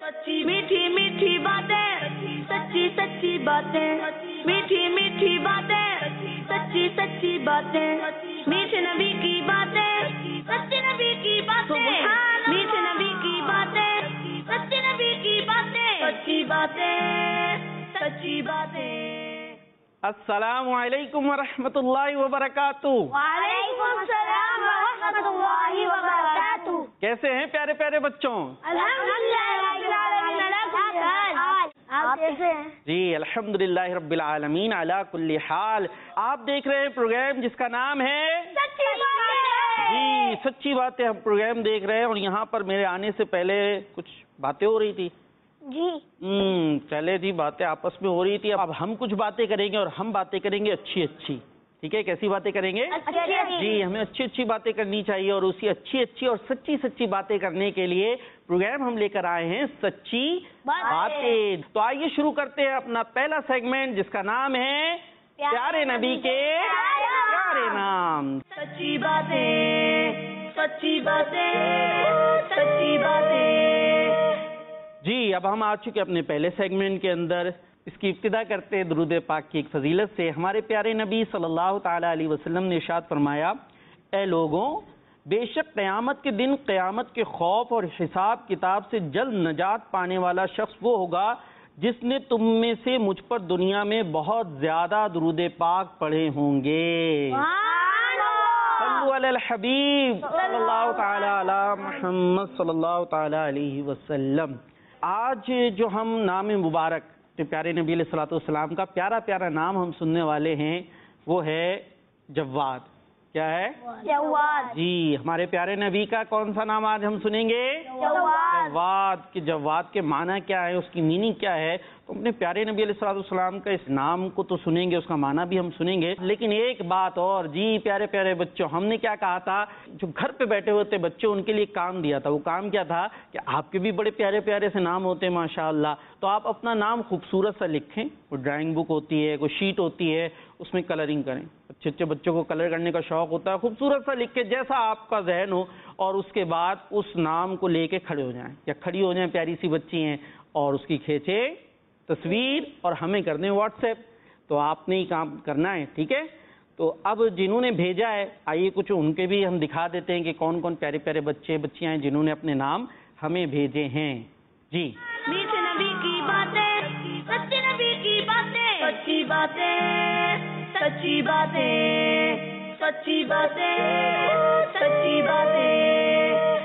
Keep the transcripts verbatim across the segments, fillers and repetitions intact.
सच्ची मीठी मीठी बातें, सच्ची सच्ची बातें, मीठी मीठी बातें, सच्ची सच्ची बातें, मीठे नबी की बातें, सच्चे नबी की बातें, मीठे नबी की बातें, सच्चे नबी की बातें, सच्ची बातें, सच्ची बातें। अस्सलामु अलैकुम वरहमतुल्लाहि वबरकातुहू। वालेकुम सलाम वरहमतुल्लाहि वबरकातुहू। कैसे हैं प्यारे प्यारे बच्चों? अल्हम्दुलिल्लाह रब्बिल आलमीन। आप कैसे हैं? जी अल्हम्दुलिल्लाह रब्बिल आलमीन अला कुल्ली हाल। आप देख रहे हैं प्रोग्राम जिसका नाम है सच्ची बातें। जी सच्ची बातें। हम प्रोग्राम देख रहे हैं और यहाँ पर मेरे आने से पहले कुछ बातें हो रही थी जी। हम्म चले जी, बातें आपस में हो रही थी। अब हम कुछ बातें करेंगे और हम बातें करेंगे अच्छी अच्छी। ठीक है, कैसी बातें करेंगे? जी, हमें अच्छी अच्छी बातें करनी चाहिए और उसी अच्छी अच्छी और सच्ची सच्ची बातें करने के लिए प्रोग्राम हम लेकर आए हैं सच्ची बातें। तो आइए शुरू करते हैं अपना पहला सेगमेंट जिसका नाम है प्यारे नबी के प्यारे नाम। सच्ची बातें, सच्ची बातें, सच्ची बातें। जी, अब हम आ चुके अपने पहले सेगमेंट के अंदर। इसकी इब्तिदा करते हैं दुरूद पाक की एक फजीलत से। हमारे प्यारे नबी सल्लल्लाहु ताला अलैहि वसल्लम ने इरशाद फरमाया, ए लोगों, बेशक क़यामत के दिन क़यामत के खौफ और हिसाब किताब से जल्द नजात पाने वाला शख्स वो होगा जिसने तुम में से मुझ पर दुनिया में बहुत ज्यादा दुरूद पाक पढ़े होंगे। सल्लु अलल हबीब सल्लल्लाहु ताला अला मुहम्मद सल्लल्लाहु ताला अलैहि वसल्लम। आज जो हम नाम मुबारक प्यारे नबी अलैहिस्सलातु वस्सलाम का प्यारा प्यारा नाम हम सुनने वाले हैं वो है जव्वाद। क्या है? जव्वाद। जी, हमारे प्यारे नबी का कौन सा नाम आज हम सुनेंगे? जव्वाद। जव्वाद। कि जव्वाद के माना क्या है, उसकी मीनिंग क्या है। तो अपने प्यारे नबी अलैहिस्सलातु वस्सलाम का इस नाम को तो सुनेंगे, उसका माना भी हम सुनेंगे। लेकिन एक बात और, जी प्यारे प्यारे बच्चों, हमने क्या कहा था, जो घर पे बैठे हुए थे बच्चे उनके लिए काम दिया था। वो काम क्या था कि आपके भी बड़े प्यारे प्यारे से नाम होते हैं माशाअल्लाह, तो आप अपना नाम खूबसूरत सा लिखें। कोई ड्राइंग बुक होती है, कोई शीट होती है, उसमें कलरिंग करें। अच्छे अच्छे बच्चों को कलर करने का शौक होता है, खूबसूरत सा लिख के जैसा आपका जहन हो, और उसके बाद उस नाम को लेके खड़े हो जाएं या खड़ी हो जाएं, प्यारी सी बच्ची हैं, और उसकी खींचे तस्वीर और हमें कर दें व्हाट्सएप। तो आपने ही काम करना है, ठीक है। तो अब जिन्होंने भेजा है, आइए कुछ उनके भी हम दिखा देते हैं कि कौन कौन प्यारे प्यारे बच्चे बच्चियां हैं जिन्होंने अपने नाम हमें भेजे हैं। जी, मीठे नबी की बातें, सच्चे नबी की बातें, सच्ची बातें, सच्ची बातें, सच्ची बातें, सच्ची बातें।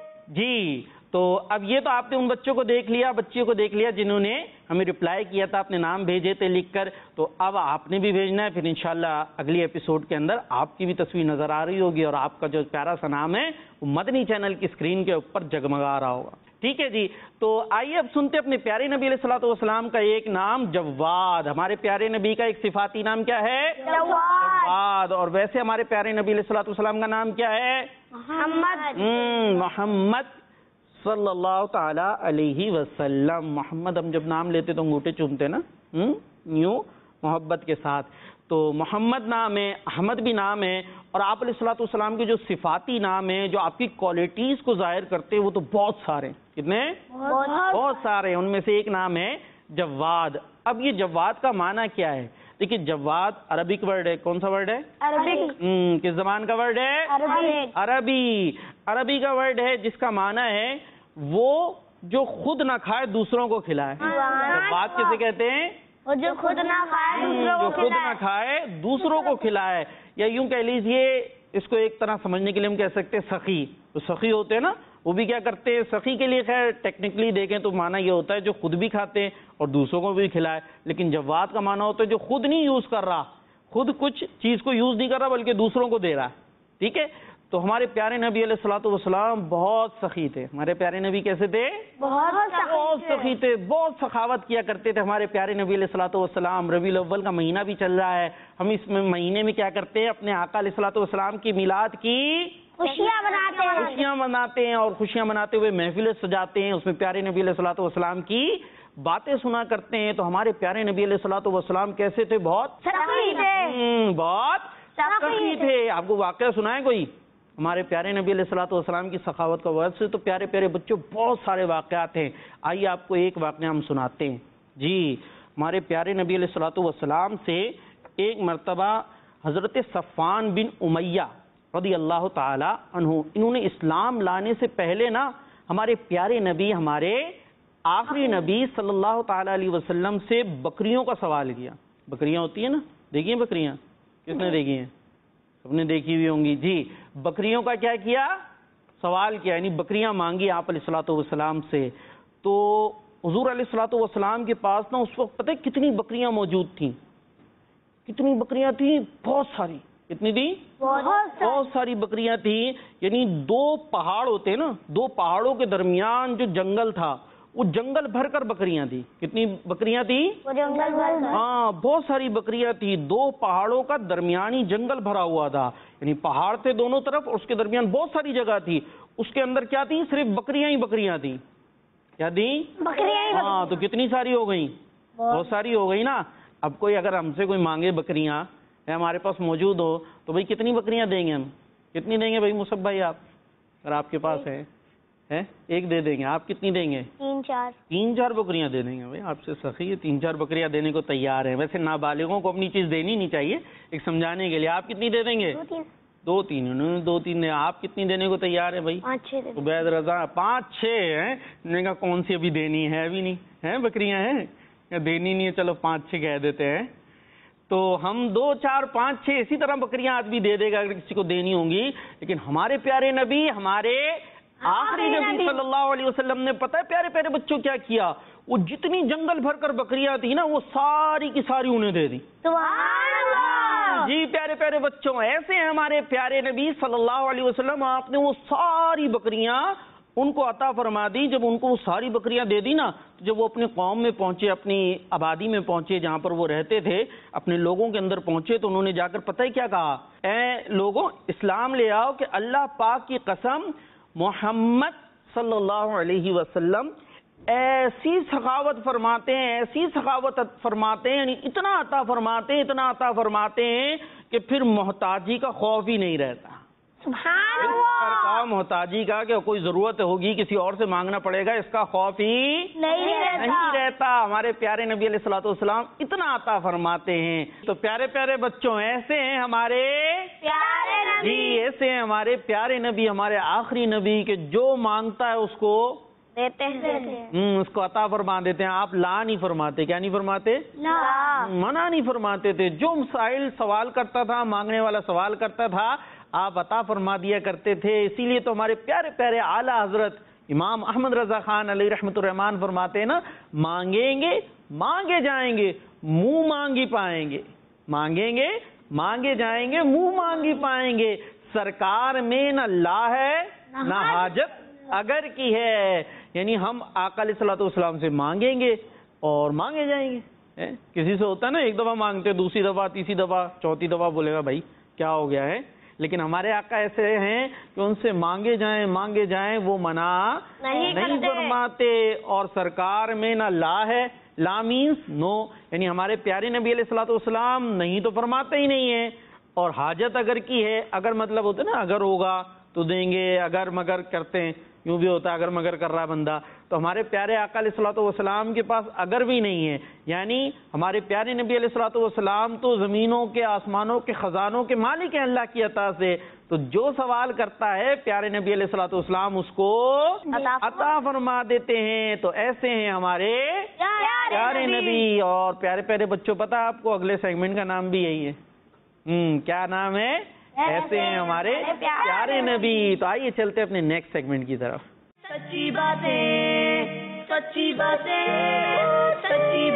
जी, तो अब ये तो आपने उन बच्चों को देख लिया, बच्चियों को देख लिया जिन्होंने हमें रिप्लाई किया था, अपने नाम भेजे थे लिखकर। तो अब आपने भी भेजना है, फिर इंशाल्लाह अगली एपिसोड के अंदर आपकी भी तस्वीर नजर आ रही होगी और आपका जो प्यारा सा नाम है वो मदनी चैनल की स्क्रीन के ऊपर जगमगा रहा होगा। ठीक है जी, तो आइए अब सुनते अपने प्यारे नबी अलैहिस्सलातु वस्सलाम का एक नाम जव्वाद। हमारे प्यारे नबी का एक सिफाती नाम क्या है? जव्वाद। और वैसे हमारे प्यारे नबी अलैहिस्सलातु वस्सलाम का नाम क्या है? मोहम्मद। हम्म मोहम्मद सल्लल्लाहु ताला अलैहि वसल्लम। मोहम्मद हम जब नाम लेते तो अंगूठे चूमते ना, हम्म यूं मोहब्बत के साथ। तो मोहम्मद नाम है, अहमद भी नाम है, और आप अलैहिस्सलातु वस्सलाम के जो सिफाती नाम है, जो आपकी क्वालिटीज को जाहिर करते हैं, वो तो बहुत सारे हैं। कितने? बहुत, बहुत सारे हैं। उनमें से एक नाम है जव्वाद। अब ये जव्वाद का माना क्या है? देखिए, जव्वाद अरबिक वर्ड है। कौन सा वर्ड है? अरबिक। हम्म किस जबान का वर्ड है? अरबिक। अरबी। अरबी का वर्ड है जिसका माना है वो जो खुद ना खाए दूसरों को खिलाए। जव्वाद किसे कहते हैं? वो जो खुद ना खाए दूसरों जो को खुद खिलाए। ना खाए दूसरों को खिलाए, या यूं कह लीजिए, इसको एक तरह समझने के लिए हम कह सकते हैं सखी। तो सखी होते हैं ना, वो भी क्या करते हैं? सखी के लिए खैर टेक्निकली देखें तो माना ये होता है जो खुद भी खाते हैं और दूसरों को भी खिलाए। लेकिन जव्वाद का माना होता है जो खुद नहीं यूज कर रहा, खुद कुछ चीज को यूज नहीं कर रहा बल्कि दूसरों को दे रहा है। ठीक है, तो हमारे प्यारे नबी अलैहिस्सलातु वस्सलाम बहुत सखी थे। हमारे प्यारे नबी कैसे थे? बहुत बहुत सखी थे, बहुत सखावत किया करते थे हमारे प्यारे नबी अलैहिस्सलातु वस्सलाम। रबीउल अव्वल का महीना भी चल रहा है, हम इस महीने में क्या करते हैं? अपने आका अलैहिस्सलातु वस्सलाम की मिलाद की खुशियाँ मनाते हैं, खुशियां मनाते हैं, और खुशियां मनाते हुए महफिलें सजाते हैं, उसमें प्यारे नबी अलैहिस्सलातु वस्सलाम की बातें सुना करते हैं। तो हमारे प्यारे नबी अलैहिस्सलातु वस्सलाम कैसे थे? बहुत सखी थे। हम्म, बहुत सखी थे। आपको वाकया सुनाए कोई? ہمارے پیارے نبی علیہ الصلوۃ والسلام کی سخاوت کا ویسے تو پیارے پیارے بچوں بہت سارے واقعات ہیں. آئیے آپ کو ایک واقعہ ہم سناتے ہیں. جی ہمارے پیارے نبی علیہ الصلوۃ والسلام سے ایک مرتبہ حضرت صفوان بن امیہ رضی اللہ تعالی عنہ، انہوں نے اسلام لانے سے پہلے نا ہمارے پیارے نبی، ہمارے آخری نبی صلی اللہ تعالی علیہ وسلم سے بکریوں کا سوال کیا. بکریاں ہوتی ہیں نا، دیکھی ہیں بکریاں؟ کس نے دیکھی ہیں؟ سب نے دیکھی ہوئی ہوں گی. جی بکریوں کا کیا کیا؟ سوال کیا، یعنی بکریاں مانگی آپ علیہ الصلوۃ والسلام سے. تو حضور علیہ الصلوۃ والسلام کے پاس نا اس وقت پتہ ہے کتنی بکریاں موجود تھیں؟ کتنی بکریاں تھیں؟ بہت ساری. کتنی تھیں؟ بہت ساری بکریاں تھیں. یعنی دو پہاڑ ہوتے ہیں نا، دو پہاڑوں کے درمیان جو جنگل تھا وہ جنگل بھر کر بکریاں تھیں. کتنی بکریاں تھیں؟ ہاں بہت ساری بکریاں تھیں. دو پہاڑوں کا درمیانی جنگل بھرا ہوا تھا، یعنی پہاڑ تھے دونوں طرف اور اس کے درمیان بہت ساری جگہ تھی. اس کے اندر کیا تھی؟ صرف بکریاں ہی بکریاں تھیں. کیا تھیں؟ ہاں. تو کتنی ساری ہو گئیں؟ بہت ساری ہو گئی نا. اب کوئی اگر ہم سے کوئی مانگے بکریاں ہمارے پاس موجود ہو تو بھائی کتنی بکریاں دیں گے ہم؟ کتنی دیں گے بھائی مصعب بھائی آپ؟ اگر آپ کے پاس ہے ایک دے دیں گے. آپ کتنی دیں گے؟ تین چار تین چار بکریاں دے دیں گے. بھائی آپ سے سخی ہے، تین چار بکریاں دینے کو تیار ہیں. ویسے نابالغوں کو اپنی چیز دینی نہیں چاہیے، ایک سمجھانے کے لیے. آپ کتنی دے دیں گے؟ دو تین. انہوں نے دو تین نے. آپ کتنی دینے کو تیار ہے بھائی؟ عبید رضا پانچ چھ ہیں. نے کہا کون سی ابھی دینی ہے؟ ابھی نہیں ہے بکریاں ہیں دینی نہیں ہے، چلو پانچ چھ کہہ دیتے ہیں. تو ہم دو چار پانچ چھ اسی طرح بکریاں آدمی دے دے گا اگر کسی کو دینی ہوں گی. لیکن ہمارے پیارے نبی، ہمارے آخری نبی صلی اللہ علیہ وسلم نے پتہ ہے پیارے پیارے بچوں کیا کیا؟ وہ جتنی جنگل بھر کر بکریاں تھی نا وہ ساری کی ساری انہیں دے دی. سبحان اللہ. جی پیارے پیارے بچوں ایسے ہیں ہمارے پیارے نبی صلی اللہ علیہ وسلم. آپ نے وہ ساری بکریاں ان کو عطا فرما دی. جب ان کو وہ ساری بکریاں دے دی نا، جب وہ اپنے قوم میں پہنچے، اپنی آبادی میں پہنچے جہاں پر وہ رہتے تھے، اپنے لوگوں کے اندر پہنچے تو انہوں نے جا کر پتہ ہی کیا کہا؟ اے لوگوں اسلام لے آؤ کہ اللہ پاک کی قسم محمد صلی اللہ علیہ وسلم ایسی سخاوت فرماتے ہیں، ایسی سخاوت فرماتے ہیں، یعنی اتنا عطا فرماتے ہیں، اتنا عطا فرماتے ہیں کہ پھر محتاجی کا خوف ہی نہیں رہتا. سبحان اللہ. محتاجی کا کہ کوئی ضرورت ہوگی کسی اور سے مانگنا پڑے گا اس کا خوف ہی نہیں رہتا. نہیں رہتا. ہمارے پیارے نبی علیہ الصلوۃ والسلام اتنا عطا فرماتے ہیں. تو پیارے پیارے بچوں ایسے ہیں ہمارے پیارے نبی. جی ایسے ہیں ہمارے پیارے نبی، ہمارے آخری نبی کہ جو مانگتا ہے اس کو دیتے ہیں، اس کو عطا فرما دیتے ہیں. آپ لا نہیں فرماتے. کیا نہیں فرماتے؟ لا. منع نہیں فرماتے تھے. جو مسائل سوال کرتا تھا، مانگنے والا سوال کرتا تھا، آپ عطا فرما دیا کرتے تھے. اسی لیے تو ہمارے پیارے پیارے اعلیٰ حضرت امام احمد رضا خان علیہ رحمۃ الرحمان فرماتے ہیں نا، مانگیں گے مانگے جائیں گے، منہ مانگی پائیں گے. مانگیں گے مانگے جائیں گے، منہ مانگی پائیں گے. سرکار میں نہ لا ہے نہ حاجت اگر کی ہے. یعنی ہم آقا علیہ الصلوۃ والسلام سے مانگیں گے اور مانگے جائیں گے. کسی سے ہوتا ہے نا ایک دفعہ مانگتے دوسری دفعہ تیسری دفعہ چوتھی دفعہ بولے گا بھائی کیا ہو گیا ہے. لیکن ہمارے آقا ایسے ہیں کہ ان سے مانگے جائیں مانگے جائیں وہ منع نہیں فرماتے. اور سرکار میں نہ لا ہے، لا مینس نو، یعنی ہمارے پیارے نبی علیہ الصلوۃ والسلام نہیں تو فرماتے ہی نہیں ہیں. اور حاجت اگر کی ہے، اگر مطلب ہوتا ہے نا اگر ہوگا تو دیں گے، اگر مگر کرتے ہیں، یوں بھی ہوتا ہے اگر مگر کر رہا ہے بندہ. تو ہمارے پیارے آقا علیہ الصلوۃ والسلام کے پاس اگر بھی نہیں ہے. یعنی ہمارے پیارے نبی علیہ الصلوۃ والسلام تو زمینوں کے آسمانوں کے خزانوں کے مالک ہیں اللہ کی عطا سے. تو جو سوال کرتا ہے پیارے نبی علیہ الصلوۃ والسلام اس کو عطا فرما دیتے ہیں. تو ایسے ہیں ہمارے پیارے نبی. اور پیارے پیارے بچوں پتہ آپ کو اگلے سیگمنٹ کا نام بھی یہی ہے. ہم کیا نام ہے؟ ایسے ہیں ہمارے پیارے نبی. تو آئیے چلتے اپنے نیکسٹ سیگمنٹ کی طرف. سچی باتیں سچی باتیں سچی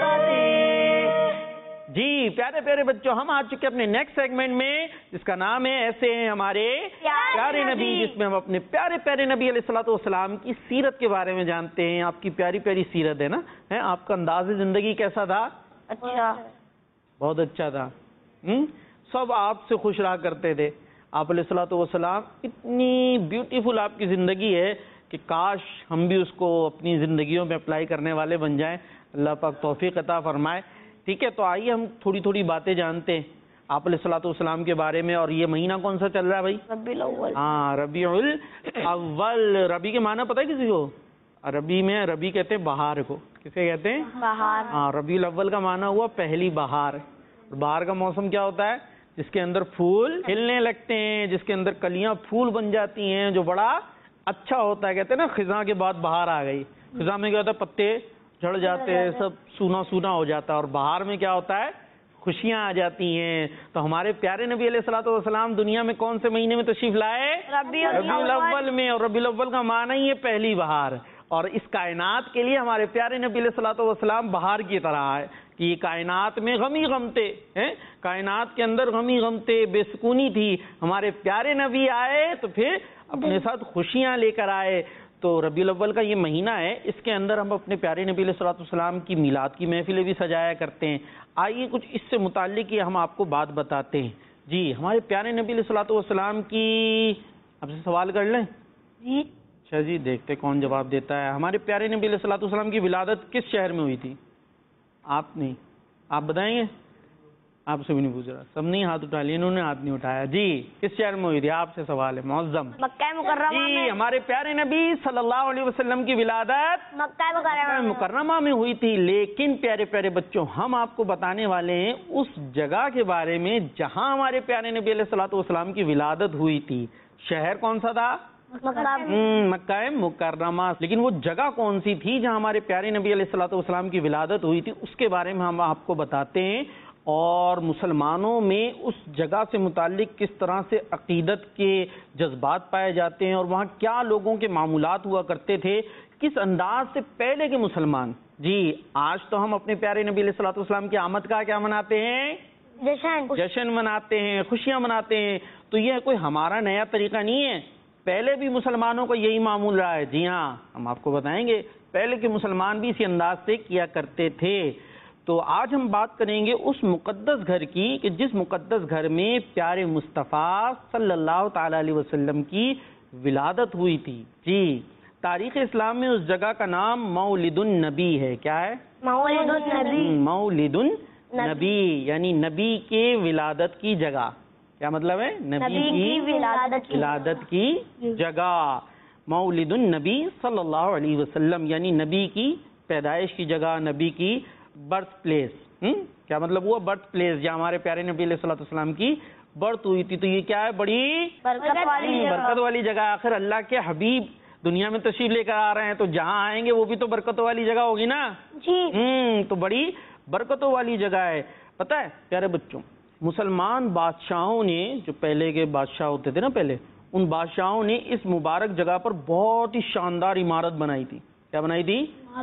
باتیں. جی پیارے پیارے بچوں ہم آ چکے اپنے نیکسٹ سیگمنٹ میں جس کا نام ہے ایسے ہیں ہمارے پیارے نبی، جس میں ہم اپنے پیارے پیارے نبی علیہ الصلوۃ والسلام کی سیرت کے بارے میں جانتے ہیں. آپ کی پیاری پیاری سیرت ہے نا. آپ کا انداز زندگی کیسا تھا؟ اچھا، بہت اچھا تھا. سب آپ سے خوش رہا کرتے تھے. آپ علیہ الصلوۃ والسلام اتنی بیوٹیفل آپ کی زندگی ہے کہ کاش ہم بھی اس کو اپنی زندگیوں میں اپلائی کرنے والے بن جائیں. اللہ پاک توفیق عطا فرمائے. ٹھیک ہے تو آئیے ہم تھوڑی تھوڑی باتیں جانتے ہیں. آپ علیہ الصلوۃ والسلام کے بارے میں. اور یہ مہینہ کون سا چل رہا ہے بھائی؟ ربیع الاول. ہاں ربیع الاول. ربی کے معنی پتہ ہے کسی کو؟ عربی میں ربی کہتے ہیں بہار کو. کسے کہتے ہیں؟ بہار. ہاں ربیع الاول کا معنی ہوا پہلی بہار. بہار کا موسم کیا ہوتا ہے؟ جس کے اندر پھول کھلنے لگتے ہیں, جس کے اندر کلیاں پھول بن جاتی ہیں, جو بڑا اچھا ہوتا ہے. کہتے ہیں نا خزاں کے بعد بہار آ گئی. خزاں میں کیا ہوتا ہے؟ پتے جھڑ جاتے ہیں, سب سونا سونا ہو جاتا ہے. اور بہار میں کیا ہوتا ہے؟ خوشیاں آ جاتی ہیں. تو ہمارے پیارے نبی علیہ الصلوۃ والسلام دنیا میں کون سے مہینے میں تشریف لائے؟ ربیع ربیع الاول میں. اور ربیع الاول کا معنی ہی ہے پہلی بہار. اور اس کائنات کے لیے ہمارے پیارے نبی علیہ الصلوۃ والسلام بہار کی طرح ہے کہ یہ کائنات میں غمی غمتے ہیں, کائنات کے اندر غمی غمتے بے سکونی تھی. ہمارے پیارے نبی آئے تو پھر اپنے ساتھ خوشیاں لے کر آئے. تو ربیع الاول کا یہ مہینہ ہے, اس کے اندر ہم اپنے پیارے نبی علیہ الصلوۃ والسلام کی میلاد کی محفلیں بھی سجایا کرتے ہیں. آئیے کچھ اس سے متعلق یہ ہم آپ کو بات بتاتے ہیں. جی ہمارے پیارے نبی علیہ الصلوۃ والسلام کی, آپ سے سوال کر لیں؟ جی. اچھا جی, دیکھتے کون جواب دیتا ہے. ہمارے پیارے نبی علیہ الصلوۃ والسلام کی ولادت کس شہر میں ہوئی تھی؟ آپ نہیں, آپ بتائیں گے؟ آپ سے بھی نہیں پوچھ رہا, سب نے ہاتھ اٹھا لیا, انہوں نے ہاتھ نہیں اٹھایا. جی کس شہر میں ہوئی تھی؟ آپ سے سوال ہے معظم. مکہ مکرمہ جی میں. ہمارے پیارے نبی صلی اللہ علیہ وسلم کی ولادت مکہ مکرمہ میں. مکرمہ میں ہوئی تھی. لیکن پیارے پیارے بچوں, ہم آپ کو بتانے والے ہیں اس جگہ کے بارے میں جہاں ہمارے پیارے نبی علیہ الصلوۃ والسلام کی ولادت ہوئی تھی. شہر کون سا تھا؟ مکہ. مکہ مکرمہ. لیکن وہ جگہ کون سی تھی جہاں ہمارے پیارے نبی علیہ الصلوۃ والسلام کی ولادت ہوئی تھی, اس کے بارے میں ہم آپ کو بتاتے ہیں. اور مسلمانوں میں اس جگہ سے متعلق کس طرح سے عقیدت کے جذبات پائے جاتے ہیں, اور وہاں کیا لوگوں کے معمولات ہوا کرتے تھے, کس انداز سے پہلے کے مسلمان. جی آج تو ہم اپنے پیارے نبی علیہ الصلوۃ والسلام کی آمد کا کیا مناتے ہیں؟ جشن. جشن مناتے ہیں, خوشیاں مناتے ہیں. تو یہ کوئی ہمارا نیا طریقہ نہیں ہے, پہلے بھی مسلمانوں کا یہی معمول رہا ہے. جی ہاں, ہم آپ کو بتائیں گے پہلے کے مسلمان بھی اسی انداز سے کیا کرتے تھے. تو آج ہم بات کریں گے اس مقدس گھر کی کہ جس مقدس گھر میں پیارے مصطفیٰ صلی اللہ تعالی علیہ وسلم کی ولادت ہوئی تھی. جی تاریخ اسلام میں اس جگہ کا نام مولد النبی ہے. کیا ہے؟ مولد النبی. مولد النبی یعنی نبی کے ولادت کی جگہ. کیا مطلب ہے؟ نبی کی ولادت کی ولادت کی جگہ. مولد النبی صلی اللہ علیہ وسلم یعنی نبی کی پیدائش کی جگہ, نبی کی برتھ پلیس. کیا مطلب ہوا؟ برتھ پلیس جہاں ہمارے پیارے نبی علیہ الصلوۃ والسلام کی برتھ ہوئی تھی. تو یہ کیا ہے؟ بڑی برکت والی جگہ. برکت والی جگہ. آخر اللہ کے حبیب دنیا میں تشریف لے کر آ رہے ہیں, تو جہاں آئیں گے وہ بھی تو برکتوں والی جگہ ہوگی نا. جی. ہوں تو بڑی برکتوں والی جگہ ہے. پتہ ہے پیارے بچوں, مسلمان بادشاہوں نے, جو پہلے کے بادشاہ ہوتے تھے نا پہلے, ان بادشاہوں نے اس مبارک جگہ پر بہت ہی شاندار عمارت بنائی تھی. کیا بنائی تھی؟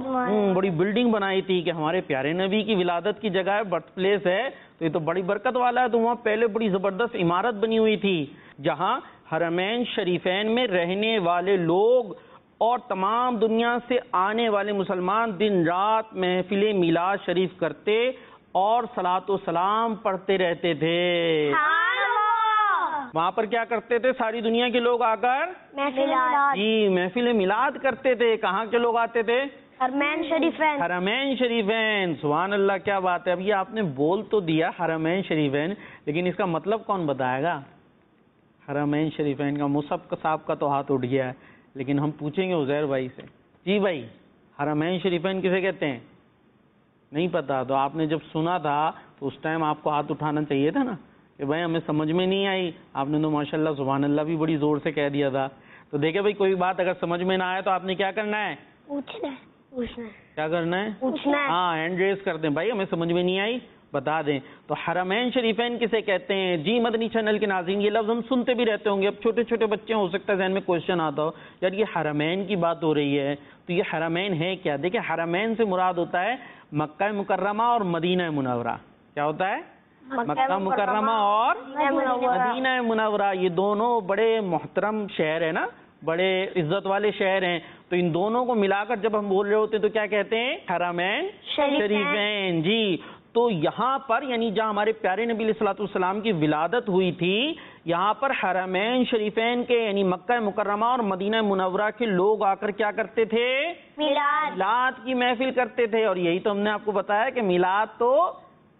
بڑی بلڈنگ بنائی تھی کہ ہمارے پیارے نبی کی ولادت کی جگہ ہے, برتھ پلیس ہے, تو یہ تو بڑی برکت والا ہے. تو وہاں پہلے بڑی زبردست عمارت بنی ہوئی تھی جہاں حرمین شریفین میں رہنے والے لوگ اور تمام دنیا سے آنے والے مسلمان دن رات محفل میلاد شریف کرتے اور صلاۃ و سلام پڑھتے رہتے تھے. وہاں پر کیا کرتے تھے ساری دنیا کے لوگ آ کر؟ جی محفل میلاد کرتے تھے. کہاں کے لوگ آتے تھے؟ حرمین شریفین. حرمین شریفین. سبحان اللہ, کیا بات ہے. اب یہ آپ نے بول تو دیا حرمین شریفین, لیکن اس کا مطلب کون بتائے گا؟ حرمین شریفین کا مصعب صاحب کا تو ہاتھ اٹھ گیا ہے, لیکن ہم پوچھیں گے عزیر بھائی سے. جی بھائی, حرمین شریفین کسے کہتے ہیں؟ نہیں پتا. تو آپ نے جب سنا تھا تو اس ٹائم آپ کو ہاتھ اٹھانا چاہیے تھا نا کہ بھائی ہمیں سمجھ میں نہیں آئی. آپ نے تو ماشاءاللہ سبحان اللہ بھی بڑی زور سے کہہ دیا تھا. تو دیکھیں بھائی, کوئی بات اگر سمجھ میں نہ آئے تو آپ نے کیا کرنا ہے؟ پوچھنا ہے. پوچھنا کیا کرنا ہے؟ پوچھنا ہے. ہاں ہینڈ ریز کر دیں, بھائی ہمیں سمجھ میں نہیں آئی بتا دیں. تو حرمین شریفین کسے کہتے ہیں؟ جی مدنی چینل کے ناظرین, یہ لفظ ہم سنتے بھی رہتے ہوں گے. اب چھوٹے چھوٹے بچے ہو سکتا ہے ذہن میں کوشچن آتا ہو, یار یہ حرمین کی بات ہو رہی ہے تو یہ حرمین ہے کیا؟ دیکھیں حرمین سے مراد ہوتا ہے مکہ مکرمہ اور مدینہ منورہ. کیا ہوتا ہے؟ مکہ مکرمہ اور مدینہ منورہ. یہ دونوں بڑے محترم شہر ہیں نا, بڑے عزت والے شہر ہیں. تو ان دونوں کو ملا کر جب ہم بول رہے ہوتے ہیں تو کیا کہتے ہیں؟ حرمین شریفین. جی تو یہاں پر یعنی جہاں ہمارے پیارے نبی علیہ الصلوۃ والسلام کی ولادت ہوئی تھی, یہاں پر حرمین شریفین کے یعنی مکہ مکرمہ اور مدینہ منورہ کے لوگ آ کر کیا کرتے تھے؟ میلاد میلاد کی محفل کرتے تھے. اور یہی تو ہم نے آپ کو بتایا کہ میلاد تو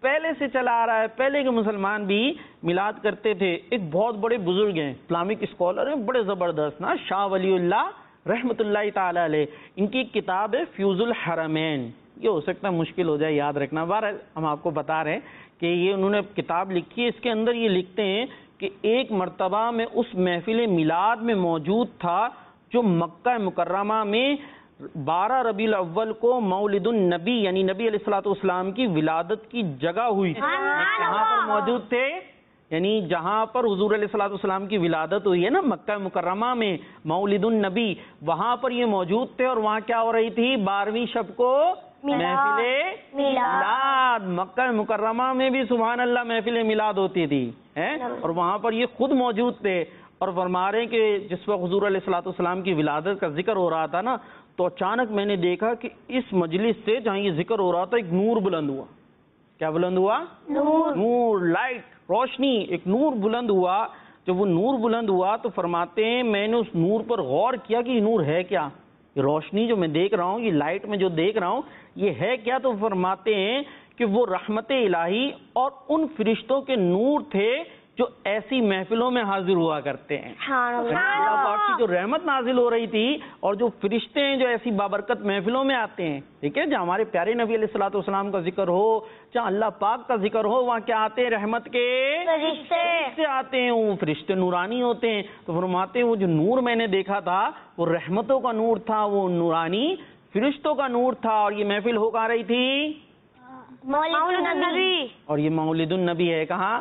پہلے سے چلا آ رہا ہے، پہلے کے مسلمان بھی میلاد کرتے تھے. ایک بہت بڑے بزرگ ہیں، اسلامک اسکالر ہیں، بڑے زبردست نا، شاہ ولی اللہ رحمۃ اللہ تعالی علیہ. ان کی کتاب ہے فیوز الحرمین. یہ ہو سکتا ہے مشکل ہو جائے یاد رکھنا، بہرحال ہم آپ کو بتا رہے ہیں کہ یہ انہوں نے کتاب لکھی ہے. اس کے اندر یہ لکھتے ہیں کہ ایک مرتبہ میں اس محفل میلاد میں موجود تھا جو مکہ مکرمہ میں بارہ ربیع الاول کو مولد النبی یعنی نبی علیہ الصلوۃ والسلام کی ولادت کی جگہ ہوئی تھی. کہاں پر موجود تھے؟ یعنی جہاں پر حضور علیہ الصلوۃ والسلام کی ولادت ہوئی ہے نا مکہ مکرمہ میں مولد النبی، وہاں پر یہ موجود تھے. اور وہاں کیا ہو رہی تھی؟ بارہویں شب کو محفل میلاد. مکہ مکرمہ میں بھی سبحان اللہ محفل میلاد ہوتی تھی اور وہاں پر یہ خود موجود تھے. اور فرما رہے ہیں کہ جس وقت حضور علیہ الصلوۃ والسلام کی ولادت کا ذکر ہو رہا تھا نا، تو اچانک میں نے دیکھا کہ اس مجلس سے جہاں یہ ذکر ہو رہا تھا ایک نور بلند ہوا. کیا بلند ہوا؟ نور. نور، لائٹ، روشنی، ایک نور بلند ہوا. جب وہ نور بلند ہوا تو فرماتے ہیں میں نے اس نور پر غور کیا کہ یہ نور ہے کیا، یہ روشنی جو میں دیکھ رہا ہوں، یہ لائٹ میں جو دیکھ رہا ہوں یہ ہے کیا؟ تو فرماتے ہیں کہ وہ رحمت الہی اور ان فرشتوں کے نور تھے جو ایسی محفلوں میں حاضر ہوا کرتے ہیں. اللہ پاک کی جو رحمت نازل ہو رہی تھی اور جو فرشتے ہیں جو ایسی بابرکت محفلوں میں آتے ہیں، ٹھیک ہے، جہاں ہمارے پیارے نبی علیہ الصلوۃ والسلام کا ذکر ہو، جہاں اللہ پاک کا ذکر ہو، وہاں کیا آتے ہیں؟ رحمت کے فرشتے آتے ہیں. وہ فرشتے نورانی ہوتے ہیں. تو فرماتے ہیں وہ جو نور میں نے دیکھا تھا وہ رحمتوں کا نور تھا، وہ نورانی فرشتوں کا نور تھا. اور یہ محفل ہو کہاں رہی تھی؟ مولد النبی. اور یہ مولد النبی ہے کہاں؟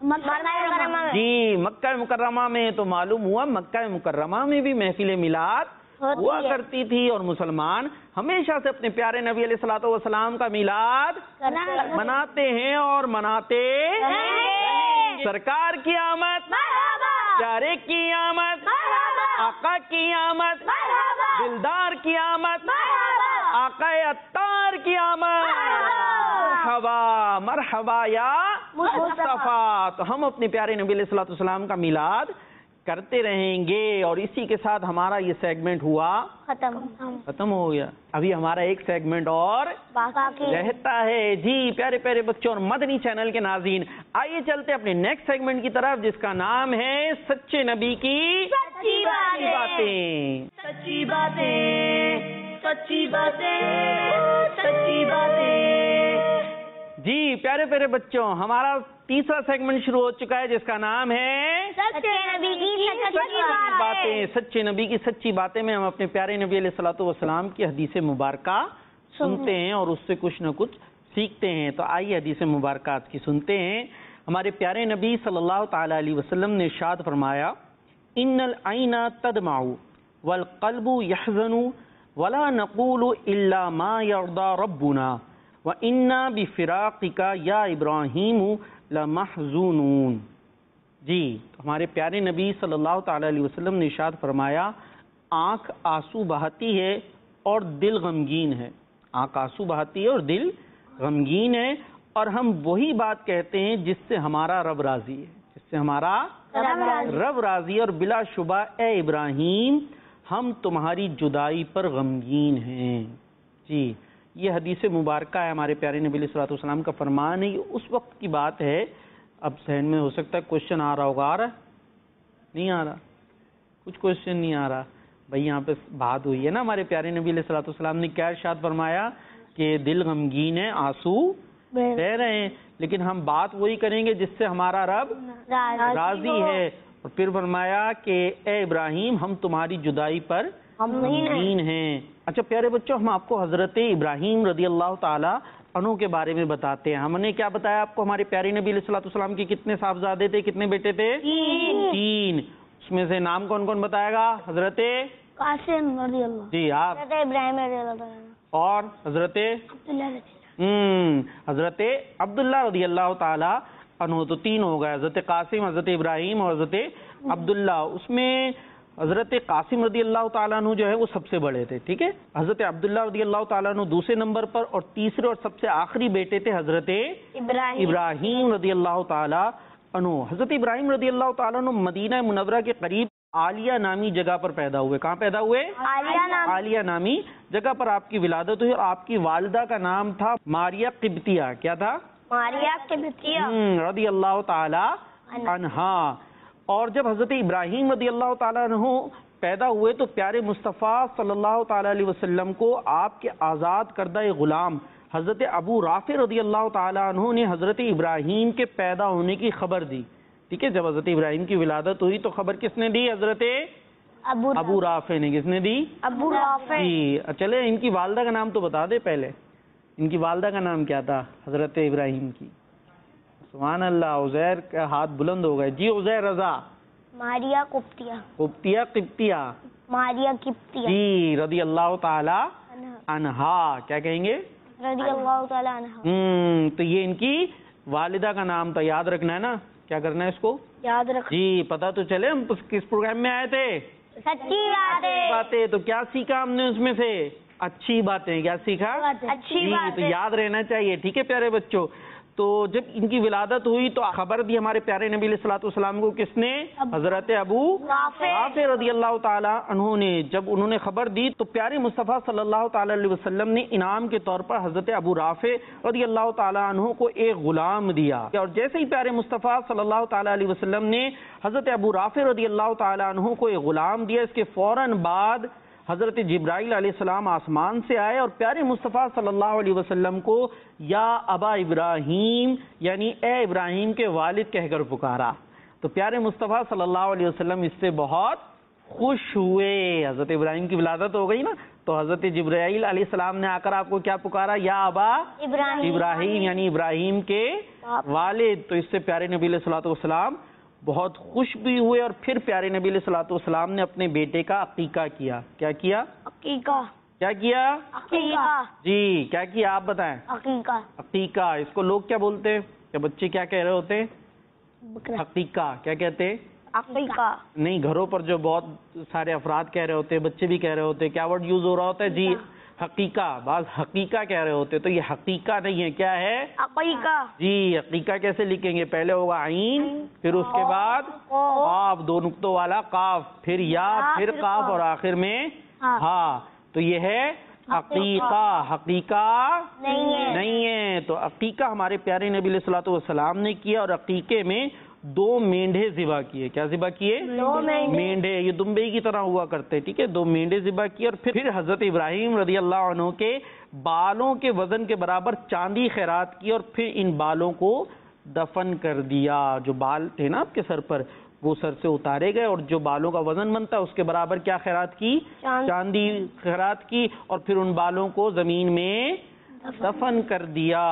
جی مکہ مکرمہ میں. تو معلوم ہوا مکہ مکرمہ میں بھی محفل میلاد ہوا کرتی تھی اور مسلمان ہمیشہ سے اپنے پیارے نبی علیہ الصلوۃ والسلام کا میلاد مناتے ہیں اور مناتے ہیں. سرکار کی آمد، پیارے کی آمد، آقا کی آمد، دلدار کی آمد، آقا اتار کی آمد. مرحبا مرحبا یا مصطفیٰ. تو ہم اپنے پیارے نبی علیہ الصلوۃ والسلام کا میلاد کرتے رہیں گے. اور اسی کے ساتھ ہمارا یہ سیگمنٹ ہوا ختم ختم ہو گیا. ابھی ہمارا ایک سیگمنٹ اور رہتا ہے. جی پیارے پیارے بچوں اور مدنی چینل کے ناظرین، آئیے چلتے اپنے نیکسٹ سیگمنٹ کی طرف جس کا نام ہے سچے نبی کی سچی باتیں. سچی باتیں، سچی باتیں، سچی باتیں. جی پیارے پیارے بچوں، ہمارا تیسرا سیگمنٹ شروع ہو چکا ہے جس کا نام ہے سچے نبی کی سچی باتیں. سچے نبی کی سچی باتیں میں ہم اپنے پیارے نبی علیہ الصلوۃ والسلام کی حدیث مبارکہ سنتے ہیں اور اس سے کچھ نہ کچھ سیکھتے ہیں. تو آئیے حدیث مبارکات کی سنتے ہیں. ہمارے پیارے نبی صلی اللہ تعالی علیہ وسلم نے ارشاد فرمایا، ان العین تدمع والقلب يحزن ولا نقول الا ما يرضى ربنا وَإِنَّا بِفِرَاقِكَ يَا إِبْرَاهِيمُ لَمَحْزُونُونَ. جی ہمارے پیارے نبی صلی اللہ تعالی علیہ وسلم نے ارشاد فرمایا، آنکھ آنسو بہاتی ہے اور دل غمگین ہے. آنکھ آنسو بہاتی ہے اور دل غمگین ہے. اور ہم وہی بات کہتے ہیں جس سے ہمارا رب راضی ہے، جس سے ہمارا رب راضی ہے. اور بلا شبہ اے ابراہیم ہم تمہاری جدائی پر غمگین ہیں. جی یہ حدیث مبارکہ ہے، ہمارے پیارے نبی علیہ الصلوۃ والسلام کا فرمان ہے. یہ اس وقت کی بات ہے. اب ذہن میں ہو سکتا ہے کوشچن آ رہا ہوگا، آ رہا نہیں آ رہا؟ کچھ کوشچن نہیں آ رہا بھائی. یہاں پہ بات ہوئی ہے نا، ہمارے پیارے نبی علیہ الصلوۃ والسلام نے کیا ارشاد فرمایا کہ دل غمگین ہے، آنسو بہہ رہے ہیں، لیکن ہم بات وہی کریں گے جس سے ہمارا رب راضی ہے. اور پھر فرمایا کہ اے ابراہیم ہم تمہاری جدائی پر غمگین ہیں. اچھا پیارے بچوں، ہم آپ کو حضرت ابراہیم رضی اللہ تعالی عنہ کے بارے میں بتاتے ہیں. ہم نے کیا بتایا آپ کو؟ ہمارے پیارے نبی علیہ الصلوۃ والسلام کے کتنے صاحبزادے تھے، کتنے بیٹے تھے؟ تین. اس میں سے نام کون کون بتائے گا؟ حضرت قاسم رضی اللہ، جی آپ، حضرت ابراہیم رضی اللہ اور حضرت ہم حضرت عبداللہ رضی اللہ تعالی عنہ. تو تین ہو گئے، حضرت قاسم، حضرت ابراہیم اور حضرت عبداللہ. اس میں حضرت قاسم رضی اللہ تعالیٰ عنہ جو ہے وہ سب سے بڑے تھے، ٹھیک ہے. حضرت عبداللہ رضی اللہ تعالیٰ عنہ دوسرے نمبر پر، اور تیسرے اور سب سے آخری بیٹے تھے حضرت ابراہیم رضی اللہ تعالیٰ عنہ. حضرت ابراہیم رضی اللہ تعالیٰ عنہ مدینہ منورہ کے قریب عالیہ نامی جگہ پر پیدا ہوئے. کہاں پیدا ہوئے؟ عالیہ نامی جگہ پر آپ کی ولادت ہوئی. اور آپ کی والدہ کا نام تھا ماریہ قبطیہ. کیا تھا؟ ماریا قبطیہ رضی اللہ تعالی عنہا. اور جب حضرت ابراہیم رضی اللہ تعالیٰ عنہ پیدا ہوئے تو پیارے مصطفیٰ صلی اللہ تعالیٰ علیہ وسلم کو آپ کے آزاد کردہ غلام حضرت ابو رافع رضی اللہ تعالیٰ عنہ نے حضرت ابراہیم کے پیدا ہونے کی خبر دی. ٹھیک ہے, جب حضرت ابراہیم کی ولادت ہوئی تو خبر کس نے دی؟ حضرت ابو ابو رافع نے. کس نے دی؟ ابو رافع. جی چلے ان کی والدہ کا نام تو بتا دے پہلے. ان کی والدہ کا نام کیا تھا حضرت ابراہیم کی؟ سبحان اللہ, عزیر کا ہاتھ بلند ہو گئے. جی عزیر رضا. ماریا قبطیہ. قبطیہ قبطیہ. ماریا قبطیہ. جی رضی اللہ تعالی عنہا. کیا کہیں گے؟ رضی اللہ تعالی عنہا. ہم تو یہ ان کی والدہ کا نام تھا. یاد رکھنا ہے نا, کیا کرنا ہے اس کو؟ یاد رکھ. جی پتہ تو چلے ہم کس پروگرام میں آئے تھے. سچی باتیں. باتیں تو کیا سیکھا ہم نے اس میں سے؟ اچھی باتیں. کیا سیکھا؟ اچھی تو باتیں. یاد رہنا چاہیے. ٹھیک ہے پیارے بچوں. تو جب ان کی ولادت ہوئی تو خبر دی ہمارے پیارے نبی علیہ الصلوۃ والسلام کو. کس نے؟ حضرت ابو رافع رضی اللہ تعالیٰ عنہ نے. جب انہوں نے خبر دی تو پیارے مصطفیٰ صلی اللہ تعالیٰ علیہ وسلم نے انعام کے طور پر حضرت ابو رافع رضی اللہ تعالیٰ عنہ کو ایک غلام دیا. اور جیسے ہی پیارے مصطفیٰ صلی اللہ تعالیٰ علیہ وسلم نے حضرت ابو رافع رضی اللہ تعالیٰ عنہ کو ایک غلام دیا, اس کے فوراً بعد حضرت جبرائیل علیہ السلام آسمان سے آئے اور پیارے مصطفیٰ صلی اللہ علیہ وسلم کو یا ابا ابراہیم یعنی اے ابراہیم کے والد کہہ کر پکارا. تو پیارے مصطفیٰ صلی اللہ علیہ وسلم اس سے بہت خوش ہوئے. حضرت ابراہیم کی ولادت ہو گئی نا, تو حضرت جبرائیل علیہ السلام نے آ کر آپ کو کیا پکارا؟ یا ابا ابراہیم. ابراہیم یعنی ابراہیم کے والد. تو اس سے پیارے نبی علیہ الصلوۃ والسلام بہت خوش بھی ہوئے اور پھر پیارے نبی علیہ الصلوۃ والسلام نے اپنے بیٹے کا عقیقہ کیا. کیا کیا؟ عقیقہ. کیا کیا؟ عقیقہ. جی کیا کیا آپ بتائیں؟ عقیقہ. عقیقہ. اس کو لوگ کیا بولتے ہیں؟ کیا بچے کیا کہہ رہے ہوتے ہیں؟ عقیقہ. کیا کہتے ہیں؟ عقیقہ. نہیں, گھروں پر جو بہت سارے افراد کہہ رہے ہوتے ہیں, بچے بھی کہہ رہے ہوتے ہیں, کیا ورڈ یوز ہو رہا ہوتا ہے؟ جی حقیقہ. بعض حقیقہ کہہ رہے ہوتے. تو یہ حقیقہ نہیں ہے, کیا ہے؟ عقیقہ. جی عقیقہ کیسے لکھیں گے؟ پہلے ہوگا عین, پھر اس کے بعد قاف, دو نقطوں والا قاف, پھر یا, پھر قاف اور آخر میں ہاں. تو یہ ہے عقیقہ. حقیقہ نہیں ہے. تو عقیقہ ہمارے پیارے نبی علیہ الصلوۃ والسلام نے کیا اور عقیقے میں دو مینڈھے ذبح کیے. کیا ذبح کیے؟ مینڈھے. یہ دمبئی کی طرح ہوا کرتے. ٹھیک ہے, دو مینڈھے ذبح کیے اور پھر حضرت ابراہیم رضی اللہ عنہ کے بالوں کے وزن کے برابر چاندی خیرات کی اور پھر ان بالوں کو دفن کر دیا. جو بال تھے نا آپ کے سر پر, وہ سر سے اتارے گئے اور جو بالوں کا وزن بنتا ہے اس کے برابر کیا خیرات کی؟ چاندی خیرات کی اور پھر ان بالوں کو زمین میں دفن کر دیا.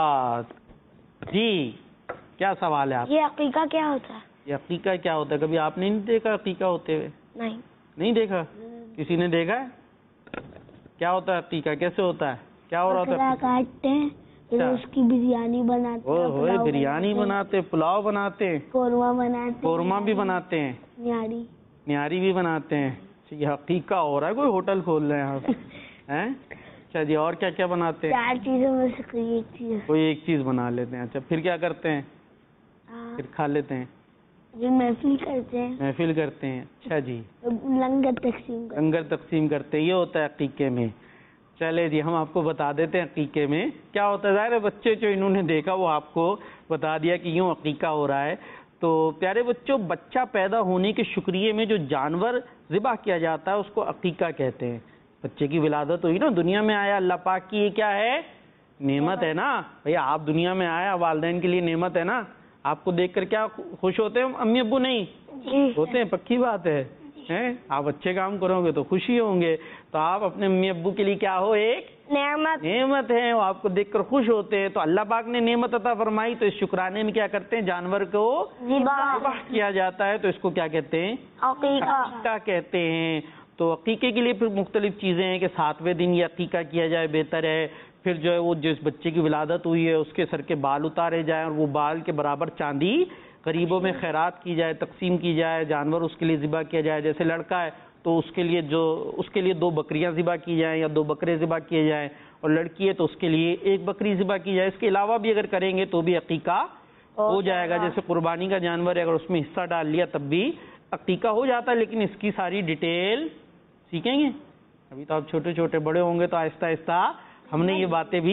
جی کیا سوال ہے آپ؟ یہ عقیقہ کیا ہوتا ہے؟ یہ عقیقہ کیا ہوتا ہے؟ کبھی آپ نے نہیں دیکھا عقیقہ ہوتے ہوئے؟ نہیں. نہیں دیکھا؟ کسی نے دیکھا ہے؟ کیا ہوتا ہے عقیقہ؟ کیسے ہوتا ہے؟ کیا ہو رہا ہوتا ہے؟ کاٹتے ہیں, پھر اس کی بریانی بناتے ہیں. اوہ بریانی بناتے, پلاؤ بناتے ہیں, قورمہ بناتے, قورمہ بھی بناتے ہیں, نیاری نیاری بھی بناتے ہیں. یہ حقیقہ ہو رہا ہے, کوئی ہوٹل کھول رہے ہیں آپ ہیں؟ اچھا جی, اور کیا کیا بناتے ہیں؟ چار چیزوں میں سے کوئی ایک چیز. کوئی ایک چیز بنا لیتے ہیں. اچھا پھر کیا کرتے ہیں؟ پھر کھا لیتے ہیں. جو محفل کرتے ہیں. محفل کرتے ہیں. اچھا جی, لنگر تقسیم کرتے. لنگر تقسیم کرتے ہیں. یہ ہوتا ہے عقیقے میں. چلے جی, ہم آپ کو بتا دیتے ہیں عقیقے میں کیا ہوتا ہے. ظاہر ہے بچے جو انہوں نے دیکھا وہ آپ کو بتا دیا کہ یوں عقیقہ ہو رہا ہے. تو پیارے بچوں, بچہ پیدا ہونے کے شکریہ میں جو جانور ذبح کیا جاتا ہے اس کو عقیقہ کہتے ہیں. بچے کی ولادت ہوئی نا, دنیا میں آیا, اللہ پاک کی یہ کیا ہے؟ نعمت ہے نا. بھیا آپ دنیا میں آیا, والدین کے لیے نعمت ہے نا. آپ کو دیکھ کر کیا خوش ہوتے ہیں امی ابو؟ نہیں ہوتے ہیں, پکی بات ہے. آپ اچھے کام کرو گے تو خوشی ہوں گے. تو آپ اپنے امی ابو کے لیے کیا ہو؟ ایک نعمت. نعمت ہے, وہ آپ کو دیکھ کر خوش ہوتے ہیں. تو اللہ پاک نے نعمت عطا فرمائی, تو اس شکرانے میں کیا کرتے ہیں؟ جانور کو ذبح کیا جاتا ہے. تو اس کو کیا کہتے ہیں؟ عقیقہ کہتے ہیں. تو عقیقے کے لیے پھر مختلف چیزیں ہیں کہ ساتویں دن یہ عقیقہ کیا جائے بہتر ہے. پھر جو ہے وہ جس بچے کی ولادت ہوئی ہے اس کے سر کے بال اتارے جائیں اور وہ بال کے برابر چاندی غریبوں میں خیرات کی جائے, تقسیم کی جائے. جانور اس کے لیے ذبح کیا جائے. جیسے لڑکا ہے تو اس کے لیے جو اس کے لیے دو بکریاں ذبح کی جائیں یا دو بکرے ذبح کیے جائیں, اور لڑکی ہے تو اس کے لیے ایک بکری ذبح کی جائے. اس کے علاوہ بھی اگر کریں گے تو بھی عقیقہ ہو جائے گا. جیسے قربانی کا جانور ہے, اگر اس میں حصہ ڈال لیا تب بھی عقیقہ ہو جاتا ہے. لیکن اس کی ساری ڈیٹیل سیکھیں گے. ابھی تو آپ چھوٹے چھوٹے بڑے ہوں گے تو آہستہ آہستہ ہم نے یہ باتیں بھی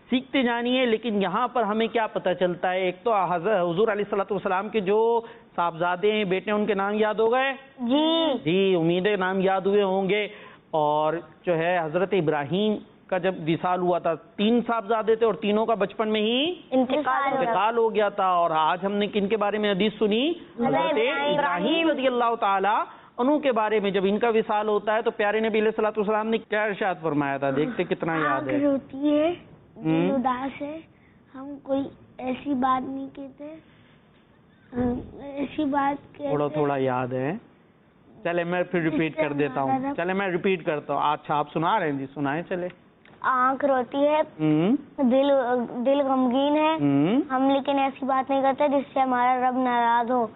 سیکھتے جانیے. لیکن یہاں پر ہمیں کیا پتہ چلتا ہے؟ ایک تو حضرت حضور علیہ الصلوۃ والسلام کے جو صاحبزادے ہیں، بیٹے، ان کے نام یاد ہو گئے؟ جی جی امید ہے نام یاد ہوئے ہوں گے. اور جو ہے حضرت ابراہیم کا جب وصال ہوا تھا، تین صاحبزادے تھے اور تینوں کا بچپن میں ہی انتقال انتقال ہو گیا تھا. اور آج ہم نے کن کے بارے میں حدیث سنی؟ حضرت ابراہیم رضی اللہ تعالی عنہ کے بارے میں. جب ان کا وصال ہوتا ہے تو پیارے نبی علیہ الصلوۃ والسلام نے کیا ارشاد فرمایا تھا؟ دیکھتے کتنا یاد ہے. ہوتی ہے، دل اداس ہے، ہم کوئی ایسی بات نہیں کہتے، ایسی بات تھوڑا تھوڑا یاد ہے. چلے میں پھر ریپیٹ کر دیتا ہوں. چلے میں ریپیٹ کرتا ہوں. اچھا آپ سنا رہے ہیں؟ جی سنائیں. چلے. آنکھ روتی ہے، دل دل غمگین ہے، ہم لیکن ایسی بات نہیں کرتے جس سے ہمارا رب ناراض ہو.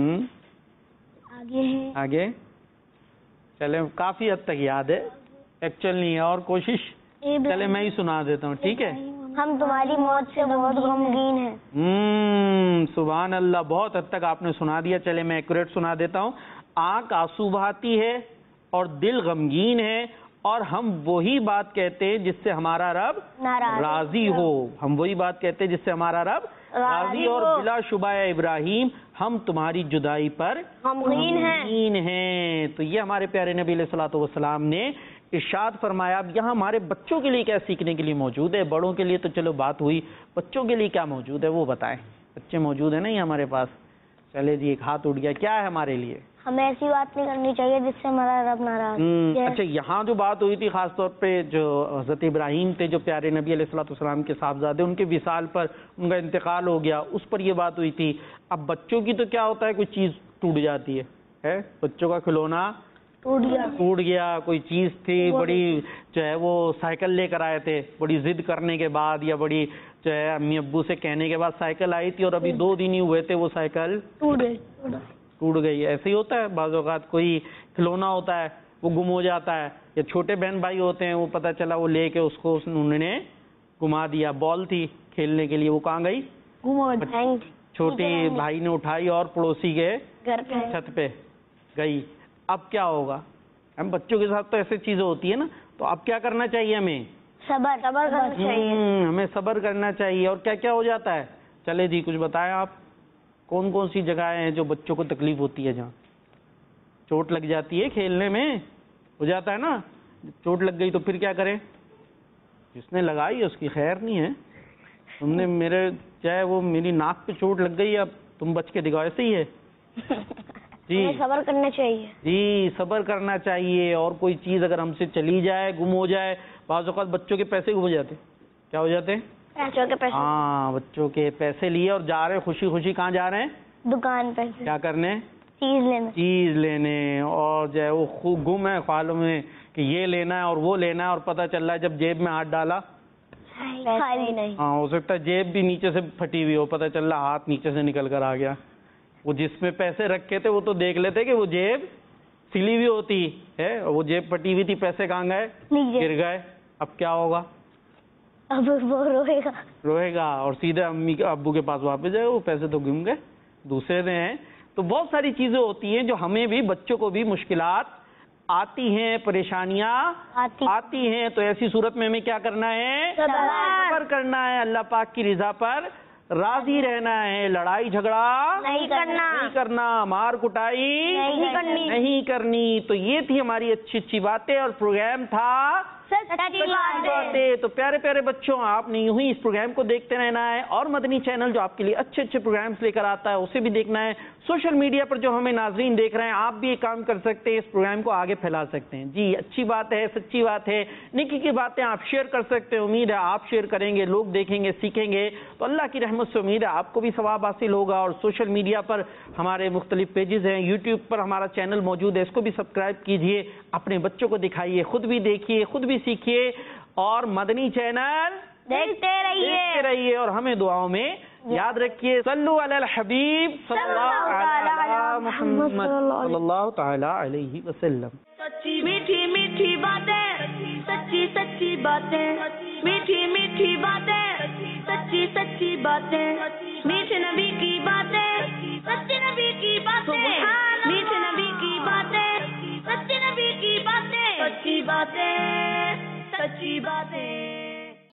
آگے ہے آگے. چلے کافی حد تک یاد ہے، ایکچوئل نہیں ہے. اور کوشش. چلے میں ہی سنا دیتا ہوں. ٹھیک ہے. ہم تمہاری موت سے بہت غمگین ہیں. ہوں سبحان اللہ، بہت حد تک آپ نے سنا دیا. چلے میں ایکوریٹ سنا دیتا ہوں. آنکھ آنسو بہاتی ہے اور دل غمگین ہے، اور ہم وہی بات کہتے ہیں جس سے ہمارا رب راضی ہو. ہم وہی بات کہتے ہیں جس سے ہمارا رب راضی. اور بلا شبہ ہے ابراہیم، ہم تمہاری جدائی پر غمگین ہیں. تو یہ ہمارے پیارے نبی علیہ الصلوۃ والسلام نے ارشاد فرمایا. اب یہاں ہمارے بچوں کے لیے کیا سیکھنے کے لیے موجود ہے؟ بڑوں کے لیے تو چلو بات ہوئی، بچوں کے لیے کیا موجود ہے وہ بتائیں. بچے موجود ہیں نہیں ہمارے پاس؟ چلے جی ایک ہاتھ اٹھ گیا. کیا ہے ہمارے لیے؟ ہمیں ایسی بات نہیں کرنی چاہیے جس سے ہمارا رب ناراض. اچھا یہاں جو بات ہوئی تھی خاص طور پہ جو حضرت ابراہیم تھے، جو پیارے نبی علیہ الصلوۃ والسلام کے صاحبزادے، ان کے وصال پر ان کا انتقال ہو گیا، اس پر یہ بات ہوئی تھی. اب بچوں کی تو کیا ہوتا ہے، کوئی چیز ٹوٹ جاتی ہے، بچوں کا کھلونا ٹوٹ گیا ٹوٹ گیا کوئی چیز تھی بڑی، جو ہے وہ سائیکل لے کر آئے تھے، بڑی ضد کرنے کے بعد یا بڑی جو ہے امی ابو سے کہنے کے بعد سائیکل آئی تھی، اور ابھی دو دن ہی ہوئے تھے وہ سائیکل ٹوٹ گئی ٹوٹ گئی ایسے ہی ہوتا ہے بعض اوقات. کوئی کھلونا ہوتا ہے وہ گم ہو جاتا ہے، یا چھوٹے بہن بھائی ہوتے ہیں وہ پتہ چلا وہ لے کے اس کو انہوں نے گما دیا. بال تھی کھیلنے کے لیے، وہ کہاں گئی؟ چھوٹے بھائی نے اٹھائی اور پڑوسی کے چھت پہ گئی. اب کیا ہوگا؟ ہم بچوں کے ساتھ تو ایسی چیزیں ہوتی ہیں نا، تو اب کیا کرنا چاہیے ہمیں؟ صبر صبر کرنا چاہیے. ہمیں صبر کرنا چاہیے. اور کیا کیا ہو جاتا ہے؟ چلے جی کچھ بتائیں آپ. کون کون سی جگہیں ہیں جو بچوں کو تکلیف ہوتی ہے، جہاں چوٹ لگ جاتی ہے؟ کھیلنے میں ہو جاتا ہے نا. چوٹ لگ گئی تو پھر کیا کریں؟ جس نے لگائی اس کی خیر نہیں ہے. تم نے میرے چاہے وہ میری ناک پہ چوٹ لگ گئی، اب تم بچ کے دکھاؤ. ایسے ہی ہے جی. صبر کرنا چاہیے. جی صبر کرنا چاہیے. اور کوئی چیز اگر ہم سے چلی جائے، گم ہو جائے، بعض اوقات بچوں کے پیسے گم ہو جاتے. کیا ہو جاتے ہیں؟ پیسوں کے پیسے. ہاں بچوں کے پیسے لیے اور جا رہے خوشی خوشی. کہاں جا رہے ہیں؟ دکان پہ. کیا کرنے؟ چیز لینے. چیز لینے. اور جو ہے وہ خوب گم ہے خیالوں میں کہ یہ لینا ہے اور وہ لینا ہے، اور پتہ چل رہا ہے جب جیب میں ہاتھ ڈالا خالی نہیں. ہاں ہو سکتا ہے جیب بھی نیچے سے پھٹی ہوئی ہو، پتہ چل رہا ہاتھ نیچے سے نکل کر آ گیا. وہ جس میں پیسے رکھے تھے وہ تو دیکھ لیتے کہ وہ جیب سلی ہوئی ہوتی ہے، وہ جیب پھٹی ہوئی تھی، پیسے کہاں گئے؟ گر گئے. اب کیا ہوگا؟ اب وہ روئے گا روئے گا اور سیدھے امی ابو کے پاس واپس جائے. وہ پیسے تو گم گئے، دوسرے نے ہیں. تو بہت ساری چیزیں ہوتی ہیں جو ہمیں بھی، بچوں کو بھی مشکلات آتی ہیں، پریشانیاں آتی آتی ہیں. تو ایسی صورت میں ہمیں کیا کرنا ہے؟ صبر کرنا ہے. اللہ پاک کی رضا پر راضی رہنا ہے. لڑائی جھگڑا نہیں کرنا نہیں کرنا، مار کٹائی نہیں کرنی نہیں کرنی. تو یہ تھی ہماری اچھی اچھی باتیں، اور پروگرام تھا سچی باتیں. باتیں. تو پیارے پیارے بچوں، آپ نے یوں ہی اس پروگرام کو دیکھتے رہنا ہے، اور مدنی چینل جو آپ کے لیے اچھے اچھے پروگرامز لے کر آتا ہے اسے بھی دیکھنا ہے. سوشل میڈیا پر جو ہمیں ناظرین دیکھ رہے ہیں، آپ بھی ایک کام کر سکتے ہیں، اس پروگرام کو آگے پھیلا سکتے ہیں. جی اچھی بات ہے، سچی بات ہے، نیکی کی باتیں آپ شیئر کر سکتے ہیں. امید ہے آپ شیئر کریں گے، لوگ دیکھیں گے، سیکھیں گے، تو اللہ کی رحمت سے امید ہے آپ کو بھی ثواب حاصل ہوگا. اور سوشل میڈیا پر ہمارے مختلف پیجز ہیں، یوٹیوب پر ہمارا چینل موجود ہے، اس کو بھی سبسکرائب کیجئے، اپنے بچوں کو دکھائیے، خود بھی دیکھیے، خود بھی سیکھیے. اور مدنی چینل دیکھتے رہیے دیکھتے رہیے اور ہمیں دعاؤں میں یاد رکھیے. صلو علی الحبیب صلی اللہ علی محمد صلی اللہ تعالی علیہ وسلم. سچی میٹھی میٹھی باتیں، سچی سچی باتیں، میٹھی میٹھی باتیں، سچی سچی باتیں، میٹھے نبی کی باتیں، سچے نبی کی باتیں، میٹھے نبی کی باتیں، سچے نبی کی باتیں، سچی باتیں سچی باتیں.